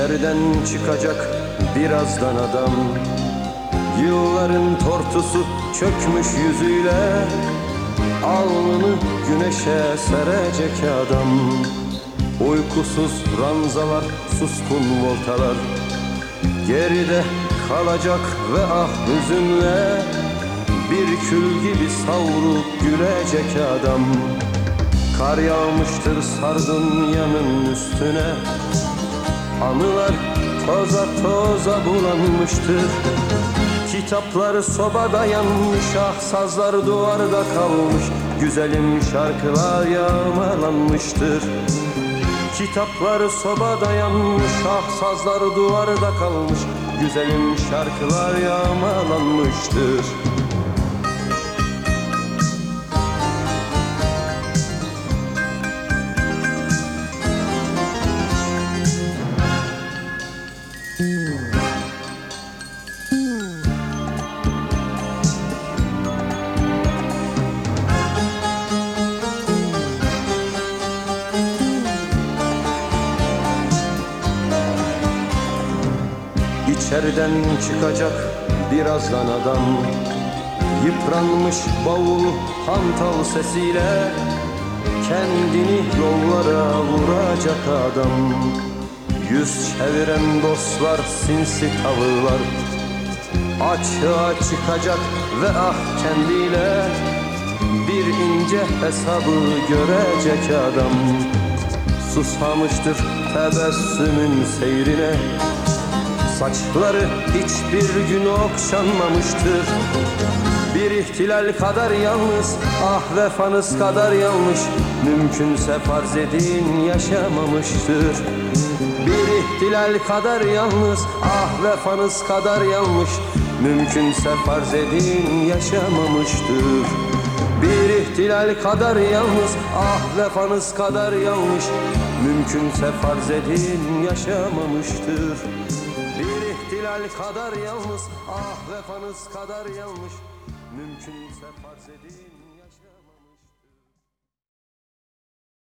İçeriden çıkacak birazdan adam, yılların tortusu çökmüş yüzüyle alnını güneşe serecek adam. Uykusuz ranzalar, suskun voltalar, geride kalacak ve ah hüzünle bir kül gibi savrulup gülecek adam. Kar yağmıştır Sardunya'nın üstüne, anılar toza toza bulanmıştır. Kitaplar sobada yanmış, ah sazlar duvarda kalmış, güzelim şarkılar yağmalanmıştır. Kitaplar sobada yanmış, ah sazlar duvarda kalmış, güzelim şarkılar yağmalanmıştır. İçeriden çıkacak birazdan adam, yıpranmış bavulu hantal sesiyle kendini yollara vuracak adam. Yüz çeviren dostlar, sinsi tavırlar, açığa çıkacak ve ah kendiyle bir ince hesabı görecek adam. Susamıştır tebessümün seyrine, saçları hiçbir gün okşanmamıştır. Bir ihtilal kadar yalnız, ah vefanız kadar yanlış, mümkünse farz edin yaşamamıştır. Bir ihtilal kadar yalnız, ah vefanız kadar yanlış, mümkünse farz edin yaşamamıştır. Bir ihtilal kadar yalnız, ah vefanız kadar yanlış, mümkünse farz edin yaşamamıştır. Bir ihtilal kadar yalnız, ah vefanız kadar yanlış, mümkünse farz edin